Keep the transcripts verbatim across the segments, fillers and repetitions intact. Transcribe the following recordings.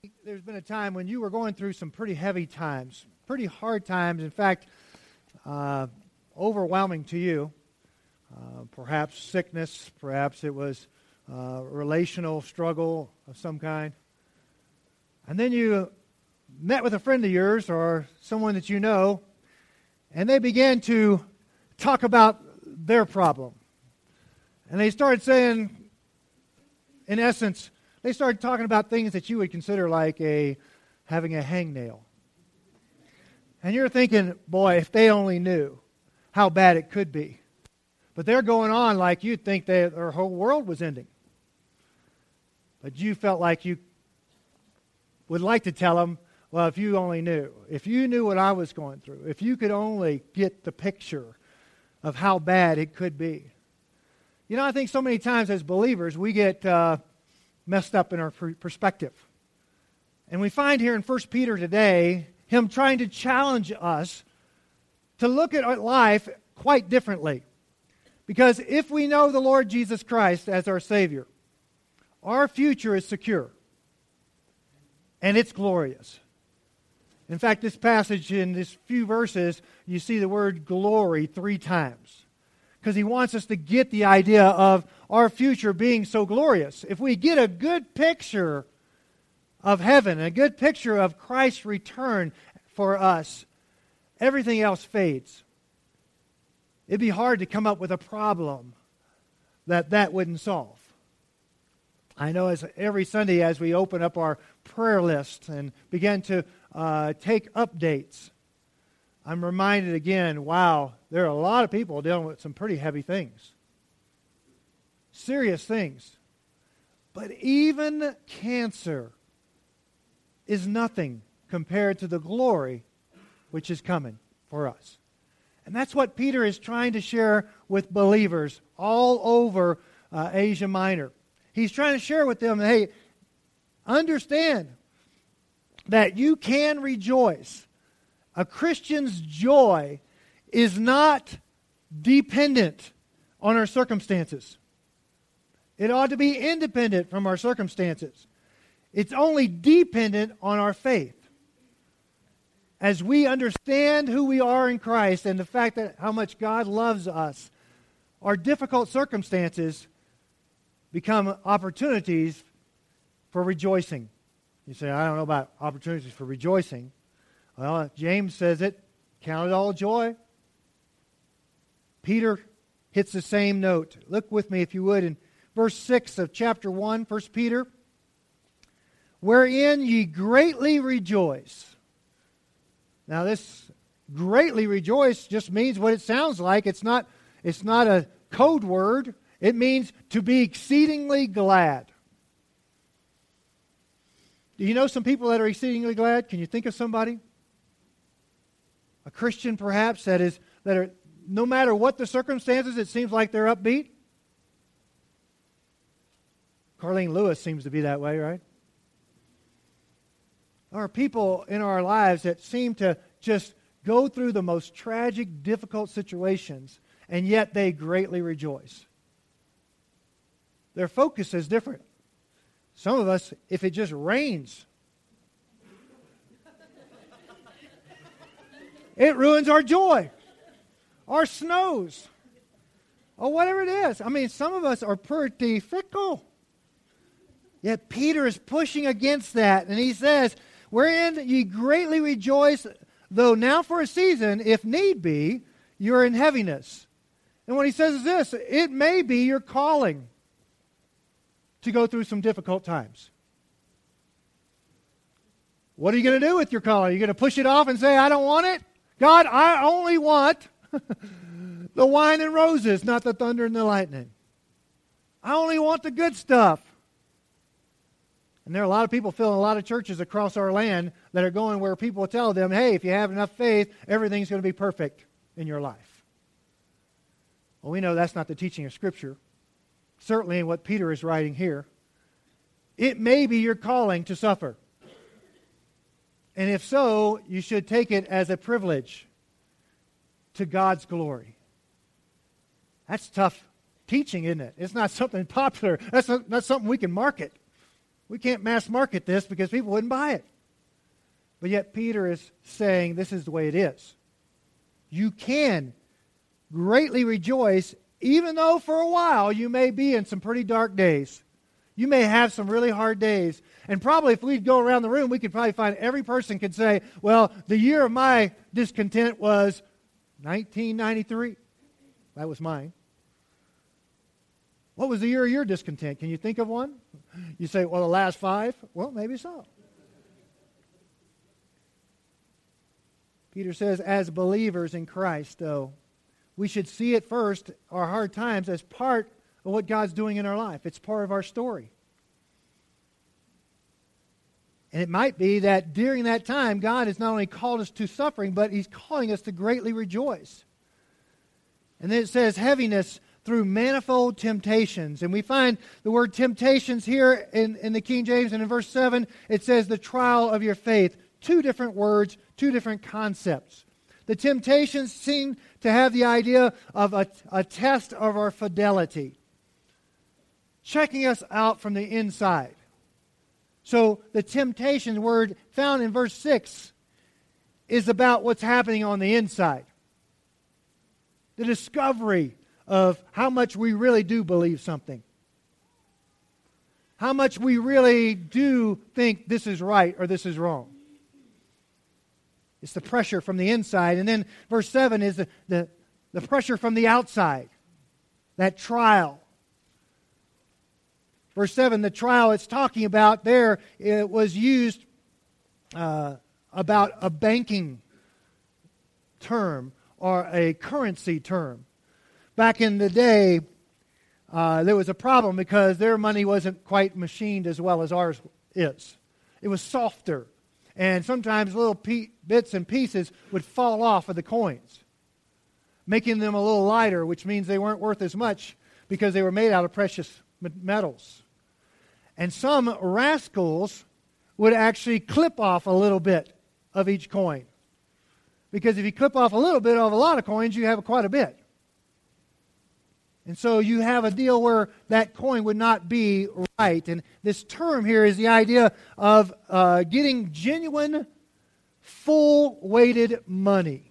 There's been a time when you were going through some pretty heavy times, pretty hard times, in fact, uh, overwhelming to you. Uh, perhaps sickness, perhaps it was uh, relational struggle of some kind. And then you met with a friend of yours or someone that you know, and they began to talk about their problem. And they started saying, in essence, they started talking about things that you would consider like a having a hangnail. And you're thinking, boy, if they only knew how bad it could be. But they're going on like you'd think they, their whole world was ending. But you felt like you would like to tell them, well, if you only knew, if you knew what I was going through, if you could only get the picture of how bad it could be. You know, I think so many times as believers, we get uh, messed up in our perspective. And we find here in First Peter today, him trying to challenge us to look at our life quite differently. Because if we know the Lord Jesus Christ as our Savior, our future is secure. And it's glorious. In fact, this passage in these few verses, you see the word glory three times. Because he wants us to get the idea of our future being so glorious. If we get a good picture of heaven, a good picture of Christ's return for us, everything else fades. It'd be hard to come up with a problem that that wouldn't solve. I know as every Sunday as we open up our prayer list and begin to uh, take updates, I'm reminded again, wow, there are a lot of people dealing with some pretty heavy things. Serious things. But even cancer is nothing compared to the glory which is coming for us. And that's what Peter is trying to share with believers all over uh, Asia Minor. He's trying to share with them, hey, understand that you can rejoice. A Christian's joy is not dependent on our circumstances. It ought to be independent from our circumstances. It's only dependent on our faith. As we understand who we are in Christ and the fact that how much God loves us, our difficult circumstances become opportunities for rejoicing. You say, I don't know about opportunities for rejoicing. Well, James says it, count it all joy. Peter hits the same note. Look with me, if you would, in verse six of chapter one, First Peter. Wherein ye greatly rejoice. Now this greatly rejoice just means what it sounds like. It's not, it's not a code word. It means to be exceedingly glad. Do you know some people that are exceedingly glad? Can you think of somebody? A Christian perhaps that is that are no matter what the circumstances, it seems like they're upbeat. Carlene Lewis seems to be that way, right? There are people in our lives that seem to just go through the most tragic, difficult situations, and yet they greatly rejoice. Their focus is different. Some of us, if it just rains, it ruins our joy, our snows, or whatever it is. I mean, some of us are pretty fickle. Yet Peter is pushing against that, and he says, wherein ye greatly rejoice, though now for a season, if need be, you're in heaviness. And what he says is this, it may be your calling to go through some difficult times. What are you going to do with your calling? Are you going to push it off and say, I don't want it? God, I only want the wine and roses, not the thunder and the lightning. I only want the good stuff. And there are a lot of people filling a lot of churches across our land that are going where people tell them, hey, if you have enough faith, everything's going to be perfect in your life. Well, we know that's not the teaching of Scripture. Certainly in what Peter is writing here. It may be your calling to suffer. And if so, you should take it as a privilege to God's glory. That's tough teaching, isn't it? It's not something popular. That's not, not something we can market. We can't mass market this because people wouldn't buy it. But yet Peter is saying this is the way it is. You can greatly rejoice, even though for a while you may be in some pretty dark days. You may have some really hard days. And probably if we'd go around the room, we could probably find every person could say, well, the year of my discontent was nineteen ninety-three. That was mine. What was the year of your discontent? Can you think of one? You say, well, the last five? Well, maybe so. Peter says, as believers in Christ, though, we should see at first our hard times as part of what God's doing in our life. It's part of our story. And it might be that during that time, God has not only called us to suffering, but He's calling us to greatly rejoice. And then it says heaviness through manifold temptations. And we find the word temptations here in, in the King James, and in verse seven, it says the trial of your faith. Two different words, two different concepts. The temptations seem to have the idea of a, a test of our fidelity, checking us out from the inside. So the temptation word found in verse six is about what's happening on the inside. The discovery of how much we really do believe something. How much we really do think this is right or this is wrong. It's the pressure from the inside. And then verse seven is the, the, the pressure from the outside. That trial. Verse seven, the trial it's talking about there, it was used uh, about a banking term or a currency term. Back in the day, uh, there was a problem because their money wasn't quite machined as well as ours is. It was softer. And sometimes little pe- bits and pieces would fall off of the coins, making them a little lighter, which means they weren't worth as much because they were made out of precious metals. And some rascals would actually clip off a little bit of each coin. Because if you clip off a little bit of a lot of coins, you have quite a bit. And so you have a deal where that coin would not be right. And this term here is the idea of uh, getting genuine, full-weighted money.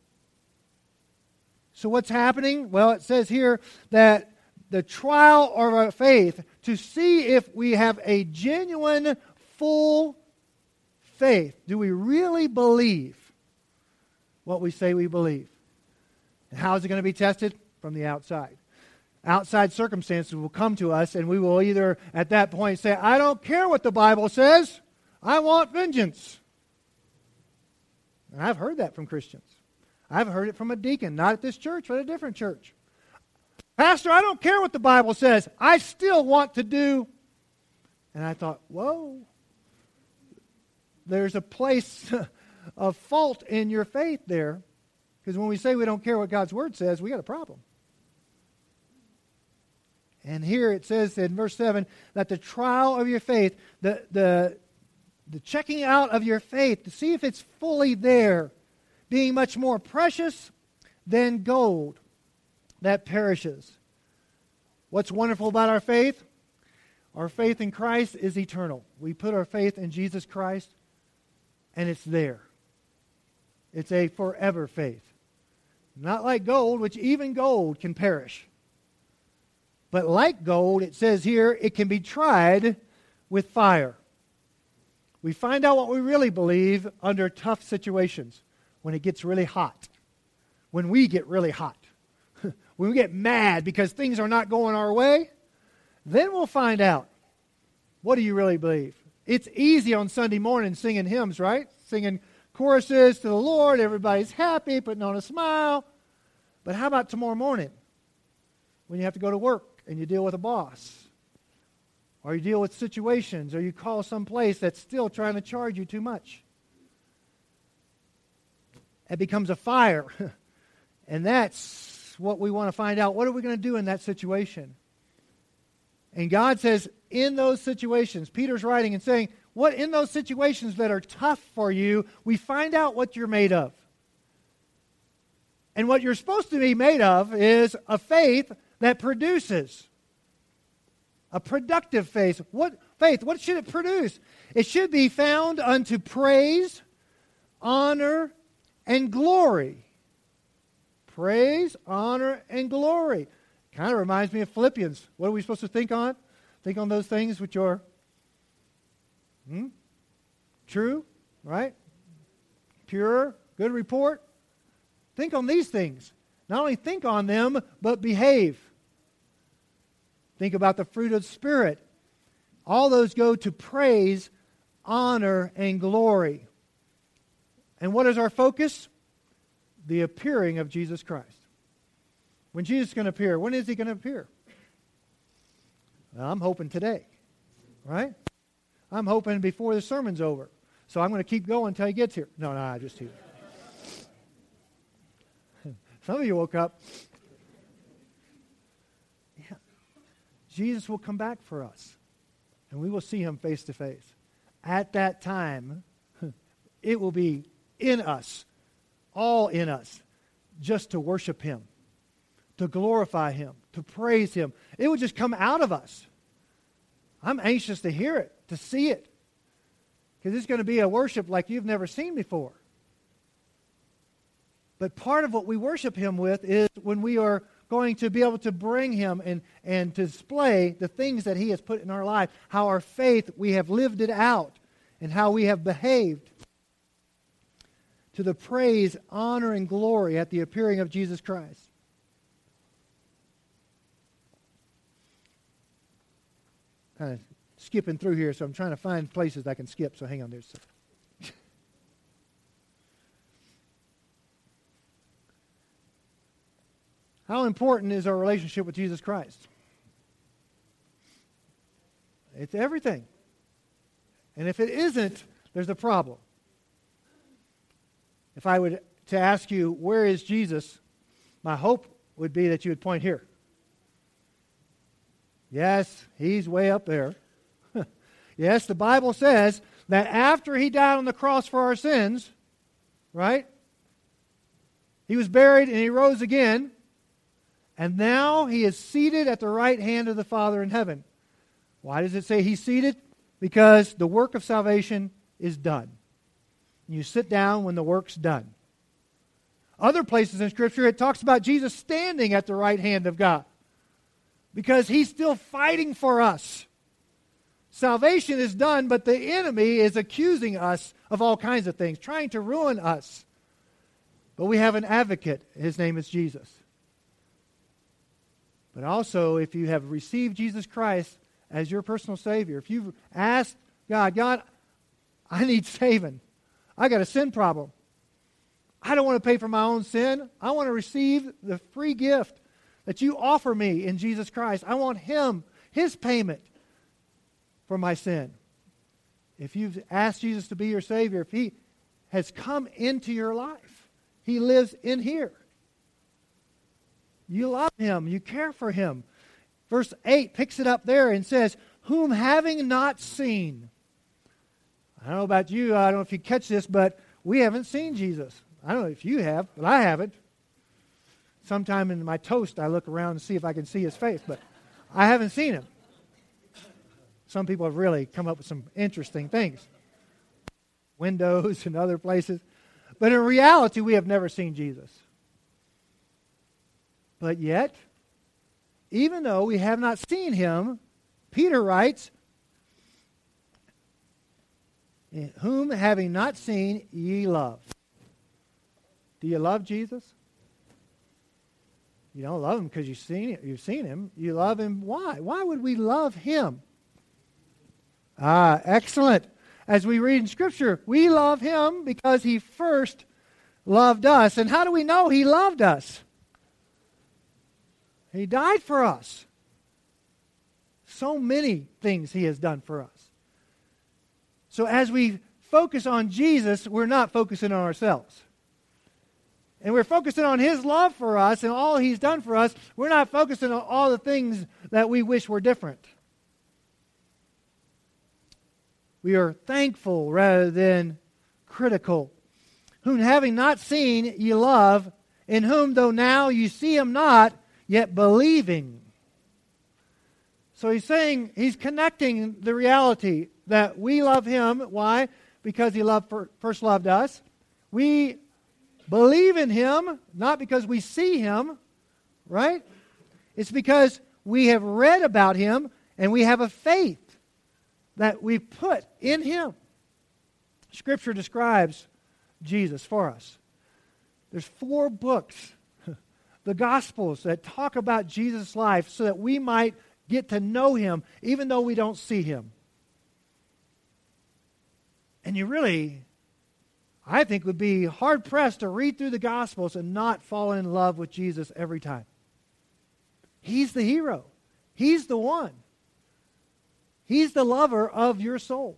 So what's happening? Well, it says here that the trial of our faith, to see if we have a genuine, full faith. Do we really believe what we say we believe? And how is it going to be tested? From the outside. Outside circumstances will come to us, and we will either at that point say, I don't care what the Bible says. I want vengeance. And I've heard that from Christians. I've heard it from a deacon, not at this church, but a different church. Pastor, I don't care what the Bible says. I still want to do. And I thought, whoa. There's a place of fault in your faith there. Because when we say we don't care what God's Word says, we got a problem. And here it says in verse seven that the trial of your faith, the, the, the checking out of your faith to see if it's fully there, being much more precious than gold that perishes. What's wonderful about our faith? Our faith in Christ is eternal. We put our faith in Jesus Christ, and it's there. It's a forever faith. Not like gold, which even gold can perish. But like gold, it says here, it can be tried with fire. We find out what we really believe under tough situations, when it gets really hot, when we get really hot, when we get mad because things are not going our way, then we'll find out, what do you really believe? It's easy on Sunday morning singing hymns, right? Singing choruses to the Lord, everybody's happy, putting on a smile. But how about tomorrow morning when you have to go to work and you deal with a boss? Or you deal with situations, or you call some place that's still trying to charge you too much. It becomes a fire. And that's what we want to find out. What are we going to do in that situation? And God says, in those situations, Peter's writing and saying, what in those situations that are tough for you, we find out what you're made of. And what you're supposed to be made of is a faith that produces. A productive faith. What faith? What should it produce? It should be found unto praise, honor, and glory. Praise, honor, and glory. Kind of reminds me of Philippians. What are we supposed to think on? Think on those things which are hmm, true, right? Pure, good report. Think on these things. Not only think on them, but behave. Think about the fruit of the Spirit. All those go to praise, honor, and glory. And what is our focus? The appearing of Jesus Christ. When Jesus is going to appear, when is He going to appear? Well, I'm hoping today, right? I'm hoping before the sermon's over. So I'm going to keep going until He gets here. No, no, I just tease. Some of you woke up. Yeah. Jesus will come back for us. And we will see Him face to face. At that time, it will be in us, all in us, just to worship Him, to glorify Him, to praise Him. It will just come out of us. I'm anxious to hear it, to see it. Because it's going to be a worship like you've never seen before. But part of what we worship Him with is when we are going to be able to bring Him and, and display the things that He has put in our life, how our faith, we have lived it out, and how we have behaved to the praise, honor, and glory at the appearing of Jesus Christ. Kind of skipping through here, so I'm trying to find places I can skip, so hang on there a second. How important is our relationship with Jesus Christ? It's everything. And if it isn't, there's a problem. If I were to ask you, where is Jesus? My hope would be that you would point here. Yes, He's way up there. Yes, the Bible says that after He died on the cross for our sins, right? He was buried and He rose again. And now He is seated at the right hand of the Father in heaven. Why does it say He's seated? Because the work of salvation is done. You sit down when the work's done. Other places in Scripture it talks about Jesus standing at the right hand of God. Because He's still fighting for us. Salvation is done, but the enemy is accusing us of all kinds of things, trying to ruin us. But we have an advocate. His name is Jesus. But also, if you have received Jesus Christ as your personal Savior, if you've asked God, God, I need saving. I got a sin problem. I don't want to pay for my own sin. I want to receive the free gift that you offer me in Jesus Christ. I want Him, His payment for my sin. If you've asked Jesus to be your Savior, if He has come into your life, He lives in here. You love Him. You care for Him. Verse eight picks it up there and says, whom having not seen. I don't know about you. I don't know if you catch this, but we haven't seen Jesus. I don't know if you have, but I haven't. Sometime in my toast, I look around and see if I can see His face, but I haven't seen Him. Some people have really come up with some interesting things. Windows and other places. But in reality, we have never seen Jesus. But yet, even though we have not seen Him, Peter writes, whom having not seen ye love. Do you love Jesus? You don't love Him because you've seen it, you've seen Him. You love Him. Why? Why would we love Him? Ah, excellent. As we read in Scripture, we love Him because He first loved us. And how do we know He loved us? He died for us. So many things He has done for us. So as we focus on Jesus, we're not focusing on ourselves. And we're focusing on His love for us and all He's done for us. We're not focusing on all the things that we wish were different. We are thankful rather than critical. Whom having not seen ye love, in whom though now you see Him not, yet believing. So he's saying, he's connecting the reality that we love him. Why? Because he loved, first loved us. We believe in him, not because we see him, right? It's because we have read about him and we have a faith that we put in him. Scripture describes Jesus for us. There's four books, the Gospels, that talk about Jesus' life so that we might get to know him even though we don't see him. And you really, I think, would be hard-pressed to read through the Gospels and not fall in love with Jesus every time. He's the hero. He's the one. He's the lover of your soul.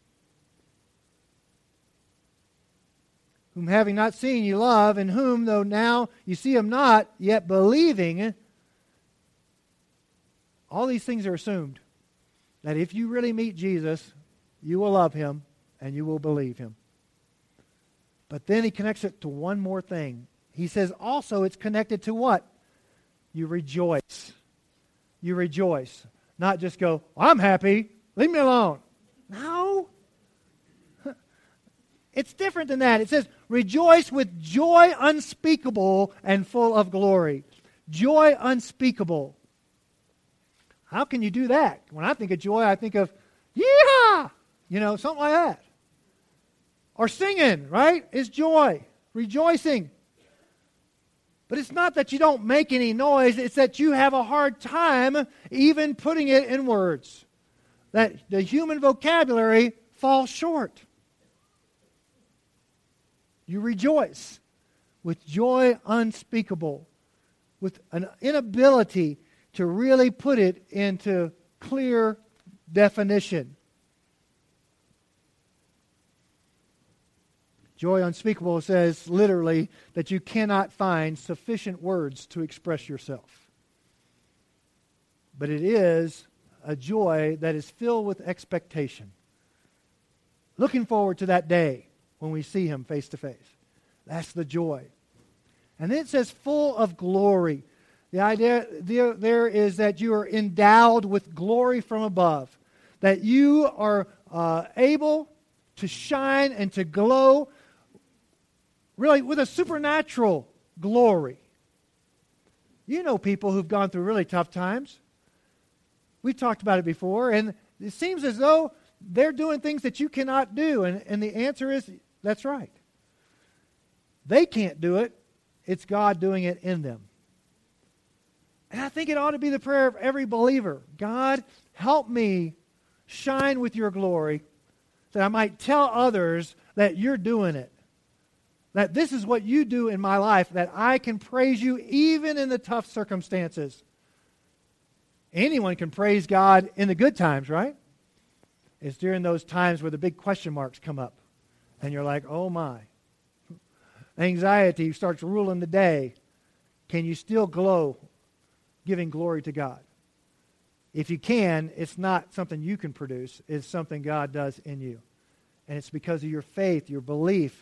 Whom having not seen you love, and whom, though now you see him not, yet believing. All these things are assumed. That if you really meet Jesus, you will love him and you will believe him. But then he connects it to one more thing. He says also it's connected to what? You rejoice. You rejoice. Not just go, I'm happy, leave me alone. No. It's different than that. It says, rejoice with joy unspeakable and full of glory. Joy unspeakable. How can you do that? When I think of joy, I think of, yeehaw! You know, something like that. Or singing, right? Is joy. Rejoicing. But it's not that you don't make any noise. It's that you have a hard time even putting it in words. That the human vocabulary falls short. You rejoice with joy unspeakable, with an inability to really put it into clear definition. Joy unspeakable says literally that you cannot find sufficient words to express yourself. But it is a joy that is filled with expectation. Looking forward to that day when we see him face to face. That's the joy. And then it says full of glory. The idea there, there is that you are endowed with glory from above. That you are uh, able to shine and to glow really with a supernatural glory. You know people who've gone through really tough times. We've talked about it before, and it seems as though they're doing things that you cannot do. And, and the answer is, that's right. They can't do it. It's God doing it in them. And I think it ought to be the prayer of every believer. God, help me shine with your glory that I might tell others that you're doing it. That this is what you do in my life, that I can praise you even in the tough circumstances. Anyone can praise God in the good times, right? It's during those times where the big question marks come up. And you're like, oh my. Anxiety starts ruling the day. Can you still glow giving glory to God? If you can, it's not something you can produce. It's something God does in you. And it's because of your faith, your belief.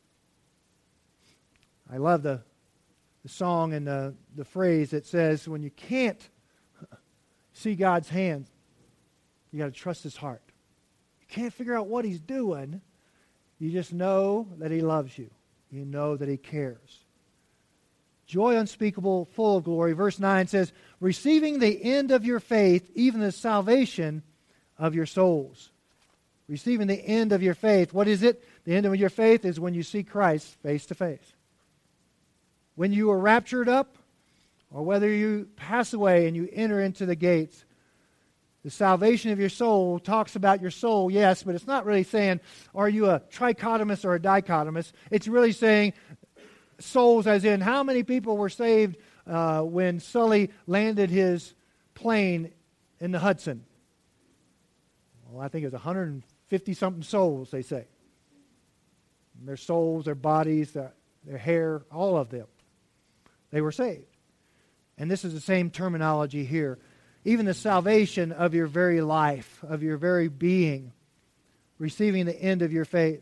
I love the, the song and the, the phrase that says, when you can't see God's hand, you got to trust his heart. You can't figure out what he's doing. You just know that he loves you. You know that he cares. Joy unspeakable, full of glory. Verse nine says, receiving the end of your faith, even the salvation of your souls. Receiving the end of your faith. What is it? The end of your faith is when you see Christ face to face. When you are raptured up, or whether you pass away and you enter into the gates, the salvation of your soul talks about your soul, yes, but it's not really saying, are you a trichotomous or a dichotomous? It's really saying souls as in how many people were saved uh, when Sully landed his plane in the Hudson. Well, I think it was one hundred fifty-something souls, they say. And their souls, their bodies, their, their hair, all of them. They were saved. And this is the same terminology here. Even the salvation of your very life, of your very being, receiving the end of your faith.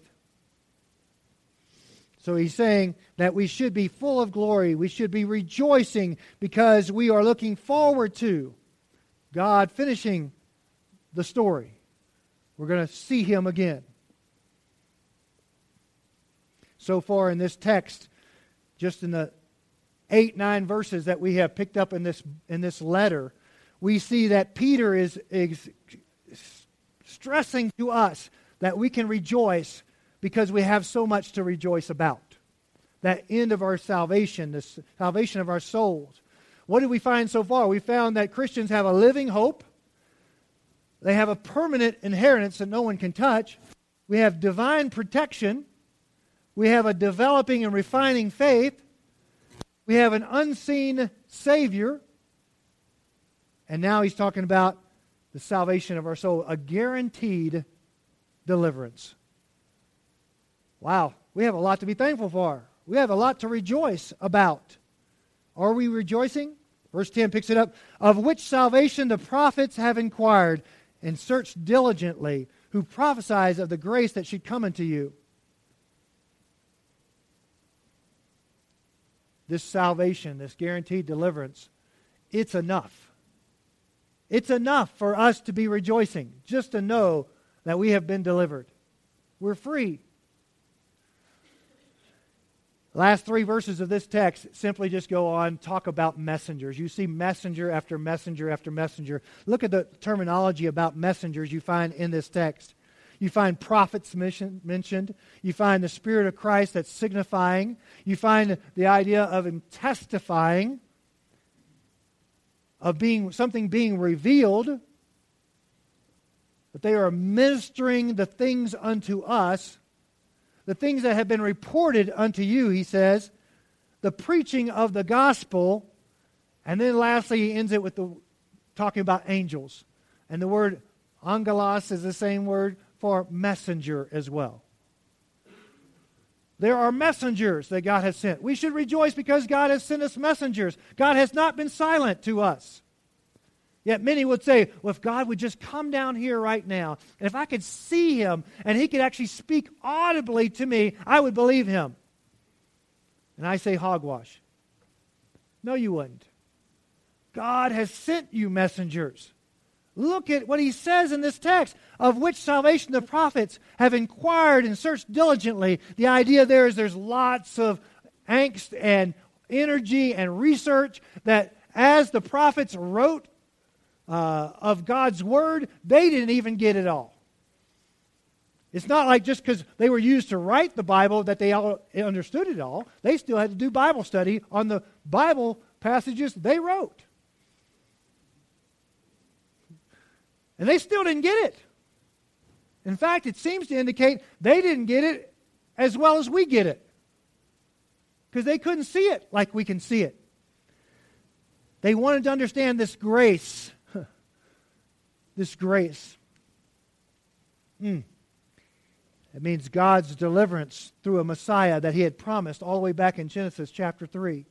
So he's saying that we should be full of glory. We should be rejoicing because we are looking forward to God finishing the story. We're going to see Him again. So far in this text, just in the eight, nine verses that we have picked up in this in this letter, we see that Peter is, is stressing to us that we can rejoice because we have so much to rejoice about. That end of our salvation, the salvation of our souls. What did we find so far? We found that Christians have a living hope. They have a permanent inheritance that no one can touch. We have divine protection. We have a developing and refining faith. We have an unseen Savior. And now he's talking about the salvation of our soul, a guaranteed deliverance. Wow, we have a lot to be thankful for. We have a lot to rejoice about. Are we rejoicing? Verse ten picks it up. Of which salvation the prophets have inquired and searched diligently, who prophesied of the grace that should come unto you. This salvation, this guaranteed deliverance, it's enough. It's enough for us to be rejoicing, just to know that we have been delivered. We're free. Last three verses of this text simply just go on, talk about messengers. You see messenger after messenger after messenger. Look at the terminology about messengers you find in this text. You find prophets mentioned. You find the Spirit of Christ that's signifying. You find the idea of Him testifying, of being something being revealed, that they are ministering the things unto us, the things that have been reported unto you, he says, the preaching of the gospel, and then lastly he ends it with the talking about angels. And the word angelos is the same word for messenger as well. There are messengers that God has sent. We should rejoice because God has sent us messengers. God has not been silent to us. Yet many would say, well, if God would just come down here right now, and if I could see Him, and He could actually speak audibly to me, I would believe Him. And I say hogwash. No, you wouldn't. God has sent you messengers. Look at what He says in this text, of which salvation the prophets have inquired and searched diligently. The idea there is there's lots of angst and energy and research that as the prophets wrote Uh, of God's Word, they didn't even get it all. It's not like just because they were used to write the Bible that they all understood it all. They still had to do Bible study on the Bible passages they wrote. And they still didn't get it. In fact, it seems to indicate they didn't get it as well as we get it. Because they couldn't see it like we can see it. They wanted to understand this grace. This grace. Mm. It means God's deliverance through a Messiah that He had promised all the way back in Genesis chapter three.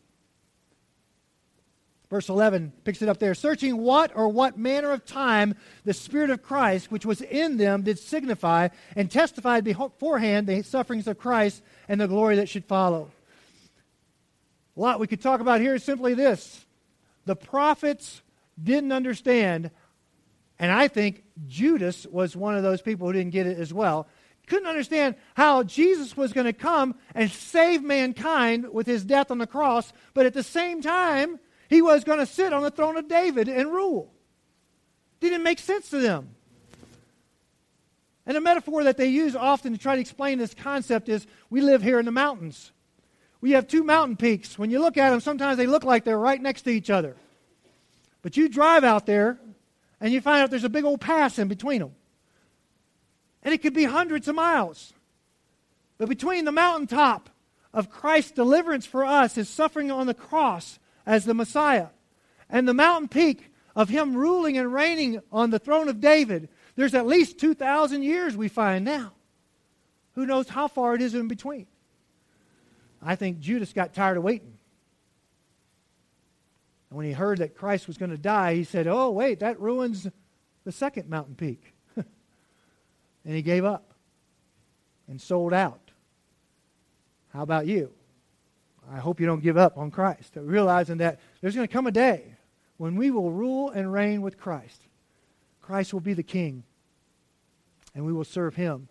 Verse eleven picks it up there. Searching what or what manner of time the Spirit of Christ, which was in them, did signify, and testified beforehand the sufferings of Christ and the glory that should follow. A lot we could talk about here is simply this. The prophets didn't understand. And I think Judas was one of those people who didn't get it as well. Couldn't understand how Jesus was going to come and save mankind with His death on the cross, but at the same time, He was going to sit on the throne of David and rule. Didn't make sense to them. And a metaphor that they use often to try to explain this concept is, we live here in the mountains. We have two mountain peaks. When you look at them, sometimes they look like they're right next to each other. But you drive out there, and you find out there's a big old pass in between them. And it could be hundreds of miles. But between the mountaintop of Christ's deliverance for us, His suffering on the cross as the Messiah, and the mountain peak of Him ruling and reigning on the throne of David, there's at least two thousand years we find now. Who knows how far it is in between? I think Judas got tired of waiting. When he heard that Christ was going to die, he said, oh, wait, that ruins the second mountain peak. And he gave up and sold out. How about you? I hope you don't give up on Christ, realizing that there's going to come a day when we will rule and reign with Christ. Christ will be the king, and we will serve him.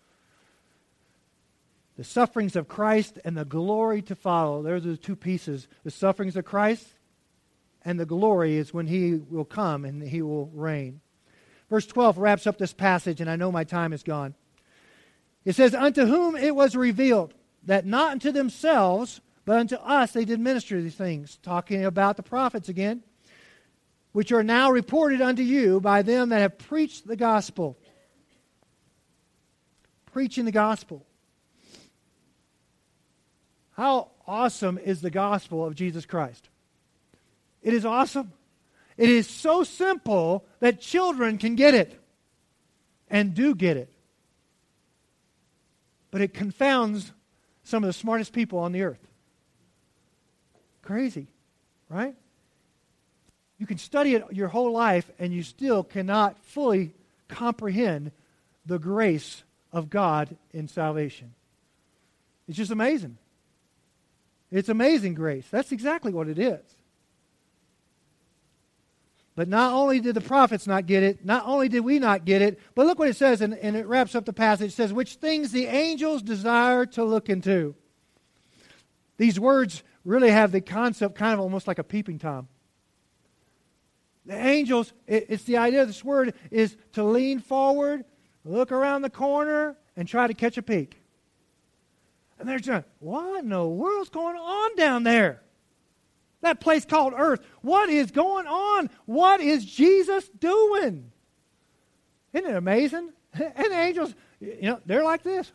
The sufferings of Christ and the glory to follow. Those are the two pieces. The sufferings of Christ and the glory is when he will come and he will reign. Verse twelve wraps up this passage, and I know my time is gone. It says, unto whom it was revealed that not unto themselves, but unto us they did minister these things. Talking about the prophets again, which are now reported unto you by them that have preached the gospel. Preaching the gospel. How awesome is the gospel of Jesus Christ? It is awesome. It is so simple that children can get it and do get it. But it confounds some of the smartest people on the earth. Crazy, right? You can study it your whole life and you still cannot fully comprehend the grace of God in salvation. It's just amazing. It's amazing grace. That's exactly what it is. But not only did the prophets not get it, not only did we not get it, but look what it says, and, and it wraps up the passage. It says, which things the angels desire to look into. These words really have the concept kind of almost like a peeping Tom. The angels, it, it's the idea of this word is to lean forward, look around the corner, and try to catch a peek. And they're saying, what in the world's going on down there? That place called earth. What is going on? What is Jesus doing? Isn't it amazing? And the angels, you know, they're like this.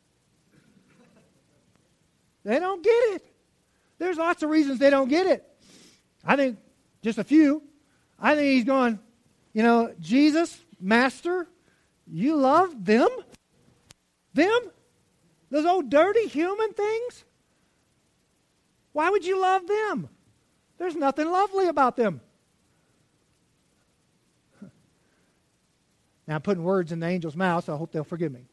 They don't get it. There's lots of reasons they don't get it. I think just a few. I think he's going, you know, Jesus, Master, you love them? Them? Those old dirty human things? Why would you love them? There's nothing lovely about them. Now I'm putting words in the angel's mouth, so I hope they'll forgive me.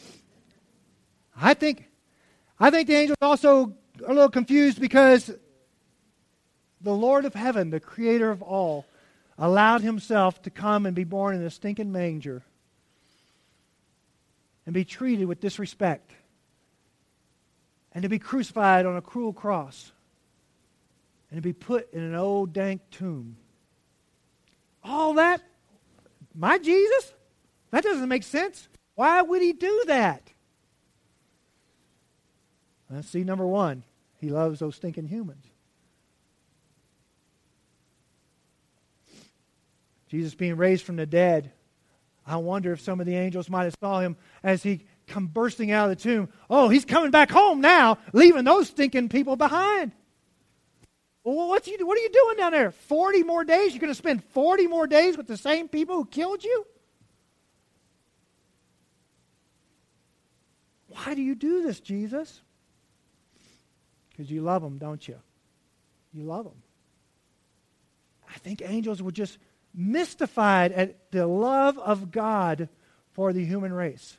I think, I think the angels also are a little confused because the Lord of heaven, the creator of all, allowed himself to come and be born in a stinking manger and be treated with disrespect and to be crucified on a cruel cross and to be put in an old dank tomb. All that, my Jesus? That doesn't make sense. Why would he do that? Let's see, number one, he loves those stinking humans. Jesus being raised from the dead, I wonder if some of the angels might have saw him as he come bursting out of the tomb. Oh, he's coming back home now, leaving those stinking people behind. Well, what's he, what are you doing down there? forty more days? You're going to spend forty more days with the same people who killed you? Why do you do this, Jesus? Because you love them, don't you? You love them. I think angels were just mystified at the love of God for the human race.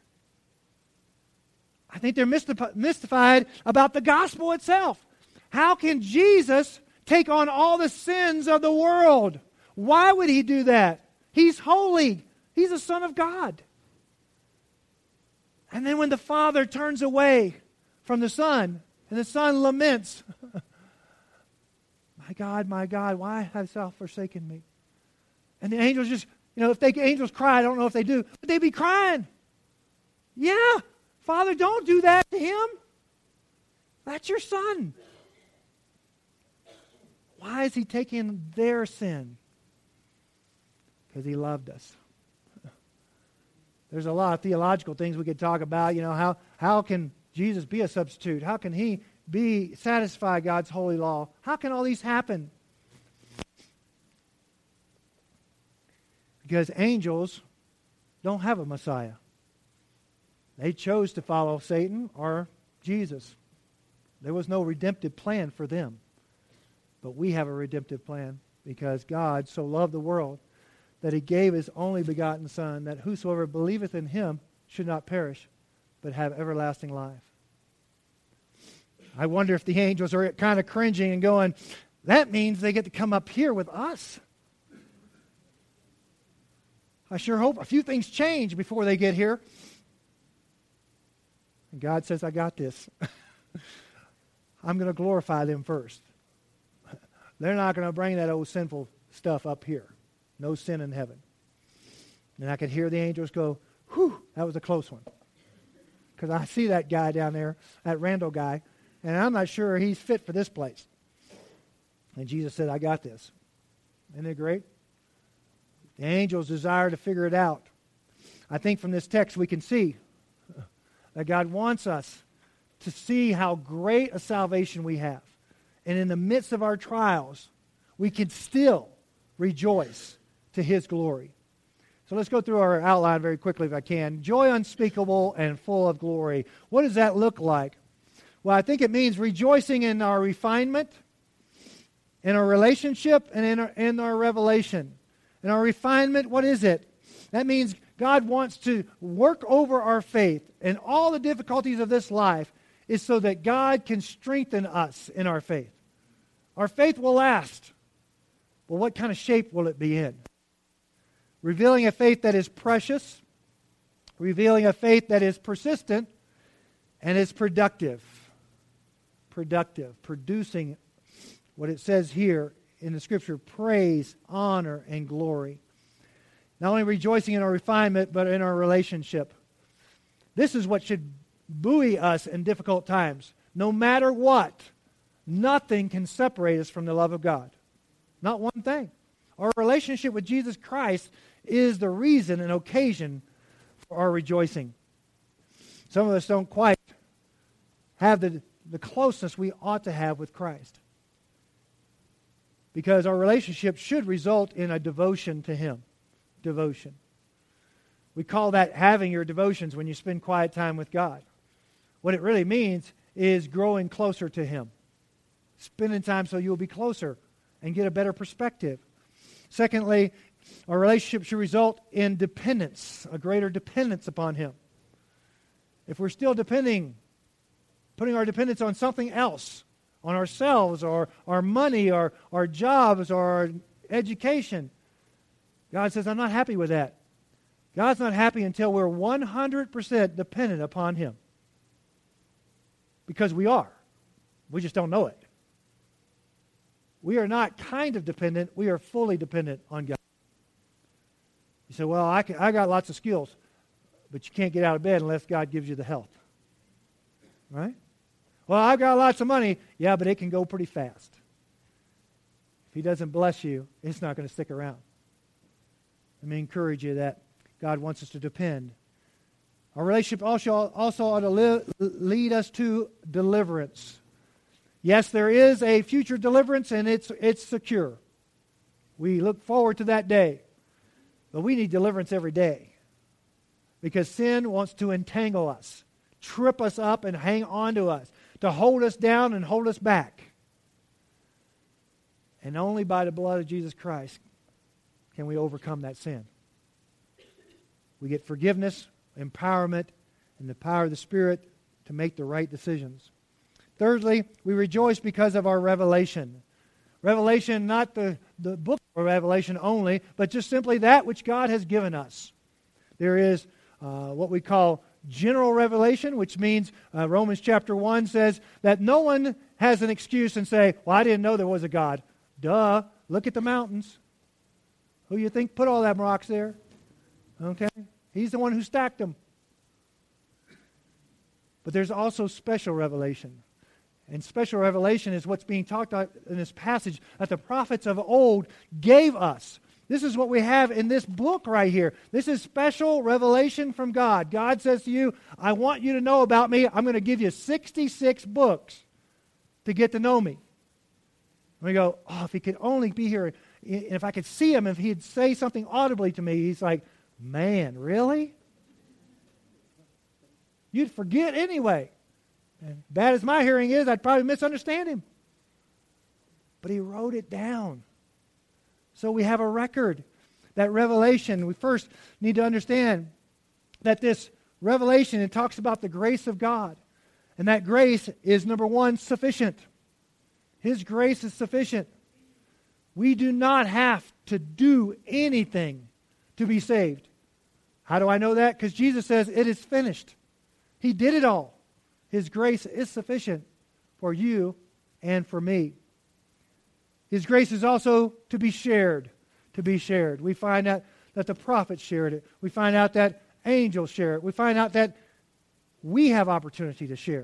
I think they're mystified about the gospel itself. How can Jesus take on all the sins of the world? Why would he do that? He's holy. He's the Son of God. And then when the Father turns away from the Son, and the Son laments, my God, my God, why hast thou forsaken me? And the angels just, you know, if they angels cry, I don't know if they do, but they be crying. Yeah, Father, don't do that to him. That's your Son. Why is he taking their sin? Because he loved us. There's a lot of theological things we could talk about. You know, how, how can Jesus be a substitute? How can he be satisfy God's holy law? How can all these happen? Because angels don't have a Messiah. They chose to follow Satan or Jesus. There was no redemptive plan for them. But we have a redemptive plan because God so loved the world that he gave his only begotten Son, that whosoever believeth in him should not perish, but have everlasting life. I wonder if the angels are kind of cringing and going, that means they get to come up here with us. I sure hope a few things change before they get here. And God says, I got this. I'm going to glorify them first. They're not going to bring that old sinful stuff up here. No sin in heaven. And I could hear the angels go, whew, that was a close one. Because I see that guy down there, that Randall guy, and I'm not sure he's fit for this place. And Jesus said, I got this. Isn't it great? The angels desire to figure it out. I think from this text we can see that God wants us to see how great a salvation we have. And in the midst of our trials, we can still rejoice to His glory. So let's go through our outline very quickly if I can. Joy unspeakable and full of glory. What does that look like? Well, I think it means rejoicing in our refinement, in our relationship, and in our, in our revelation. In our refinement, what is it? That means God wants to work over our faith, and all the difficulties of this life is so that God can strengthen us in our faith. Our faith will last. Well, what kind of shape will it be in? Revealing a faith that is precious, revealing a faith that is persistent, and is productive. Productive, producing what it says here in the Scripture, praise, honor, and glory. Not only rejoicing in our refinement, but in our relationship. This is what should buoy us in difficult times. No matter what, nothing can separate us from the love of God. Not one thing. Our relationship with Jesus Christ is the reason and occasion for our rejoicing. Some of us don't quite have the, the closeness we ought to have with Christ. Because our relationship should result in a devotion to Him. Devotion. We call that having your devotions when you spend quiet time with God. What it really means is growing closer to Him. Spending time so you'll be closer and get a better perspective. Secondly, our relationship should result in dependence, a greater dependence upon Him. If we're still depending, putting our dependence on something else, on ourselves, or our money, or our jobs, or our education, God says, I'm not happy with that. God's not happy until we're one hundred percent dependent upon Him. Because we are. We just don't know it. We are not kind of dependent. We are fully dependent on God. You say, well, I, can, I got lots of skills, but you can't get out of bed unless God gives you the health. Right? Well, I've got lots of money. Yeah, but it can go pretty fast. If He doesn't bless you, it's not going to stick around. Let me encourage you that God wants us to depend. Our relationship also, also ought to li- lead us to deliverance. Yes, there is a future deliverance, and it's it's secure. We look forward to that day. But we need deliverance every day. Because sin wants to entangle us, trip us up, and hang on to us, to hold us down and hold us back. And only by the blood of Jesus Christ can we overcome that sin. We get forgiveness, empowerment, and the power of the Spirit to make the right decisions. Thirdly, we rejoice because of our revelation. Revelation, not the, the book of Revelation only, but just simply that which God has given us. There is uh, what we call general revelation, which means uh, Romans chapter one says that no one has an excuse and say, well, I didn't know there was a God. Duh, look at the mountains. Who you think put all them rocks there? Okay? He's the one who stacked them. But there's also special revelation. And special revelation is what's being talked about in this passage that the prophets of old gave us. This is what we have in this book right here. This is special revelation from God. God says to you, I want you to know about me. I'm going to give you sixty-six books to get to know me. And we go, oh, if He could only be here, and if I could see Him, if He'd say something audibly to me, He's like, man, really? You'd forget anyway. And bad as my hearing is, I'd probably misunderstand Him. But He wrote it down. So we have a record. That revelation, we first need to understand that this revelation, it talks about the grace of God. And that grace is, number one, sufficient. His grace is sufficient. We do not have to do anything to be saved. How do I know that? Because Jesus says it is finished. He did it all. His grace is sufficient for you and for me. His grace is also to be shared. To be shared. We find out that the prophets shared it. We find out that angels share it. We find out that we have opportunity to share.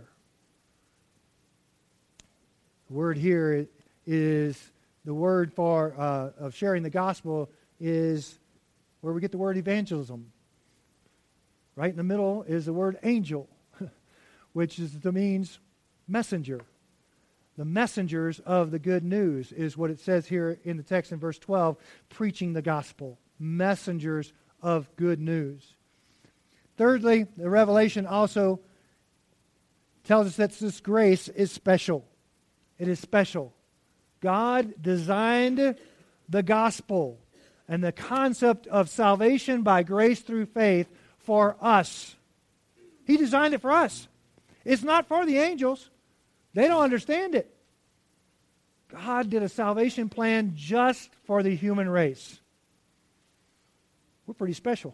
The word here is, the word for uh, of sharing the gospel is where we get the word evangelism. Right in the middle is the word angel, which is the means messenger. The messengers of the good news is what it says here in the text in verse twelve, preaching the gospel. Messengers of good news. Thirdly, the revelation also tells us that this grace is special. It is special. God designed the gospel and the concept of salvation by grace through faith for us. He designed it for us. It's not for the angels. They don't understand it. God did a salvation plan just for the human race. We're pretty special.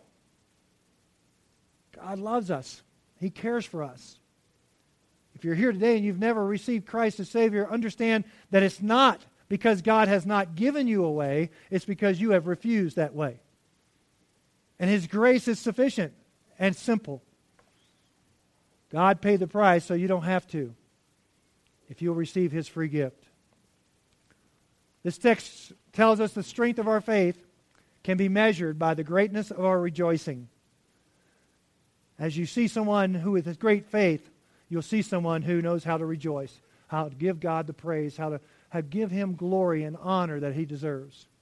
God loves us. He cares for us. If you're here today and you've never received Christ as Savior, understand that it's not because God has not given you a way, it's because you have refused that way. And His grace is sufficient and simple. God paid the price so you don't have to, if you'll receive His free gift. This text tells us the strength of our faith can be measured by the greatness of our rejoicing. As you see someone who has great faith, you'll see someone who knows how to rejoice, how to give God the praise, how to how to give Him glory and honor that He deserves.